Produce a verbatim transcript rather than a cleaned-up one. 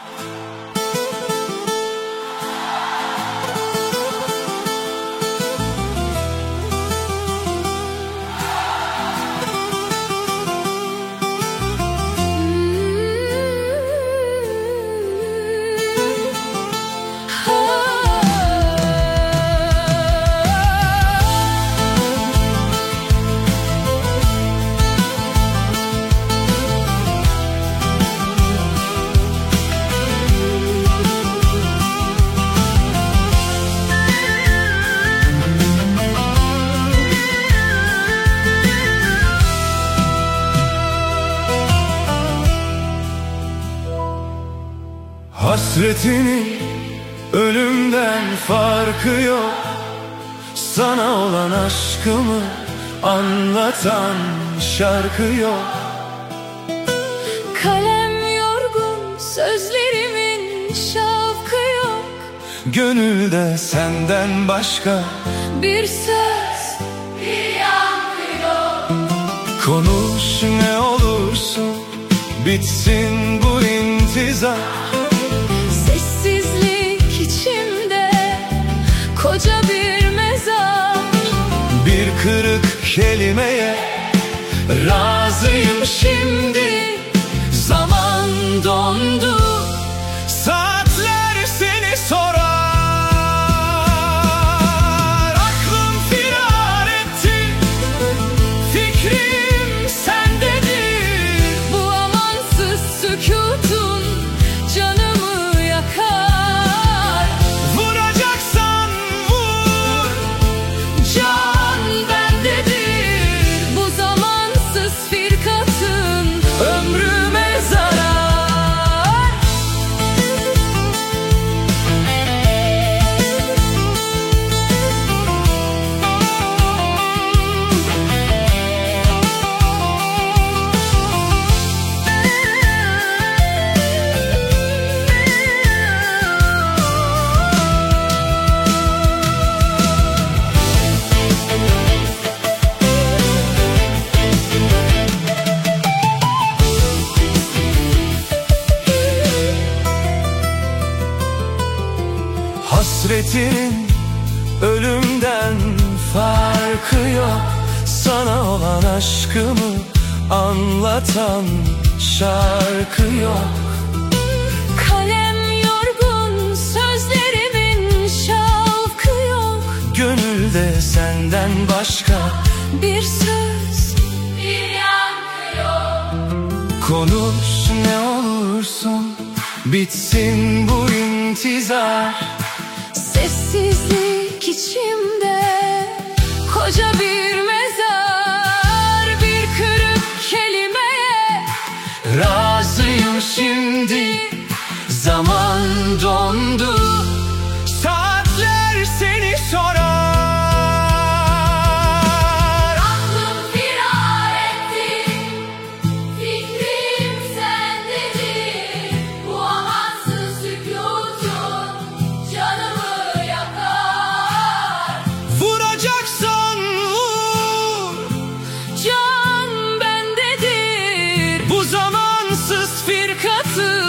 Hasretinin ölümden farkı yok. Sana olan aşkımı anlatan şarkı yok. Kalem yorgun, sözlerimin şavkı yok. Gönülde senden başka bir söz, bir yankı yok. Konuş ne olursun, bitsin bu intizar. Sessizlik içimde, koca bir mezar. Bir kırık kelimeye razıyım şimdi. Zaman dondu, saatler seni sorar. Aklım firar etti, fikrim sendedir. Bu amansız sükutun canımı yakar. Vuracaksan vur, Can bendedir. Bu zamansız firkatın ömrüme zarar. Hasretinin ölümden farkı yok. Sana olan aşkımı anlatan şarkı yok. Kalem yorgun, sözlerimin şavkı yok. Gönülde senden başka Bir söz, bir yankı yok. konuş ne olursun, bitsin bu intizar. Sessizlik içimde, koca bir mezar. Bir kırık kelimeye Razıyım şimdi, zaman dondu, saatler seni sorar. aklım firar etti, fikrim sendedir. Bu amansız sükutun canımı yakar. Vuracaksan vur, Can bendedir. bu zamansız firkatı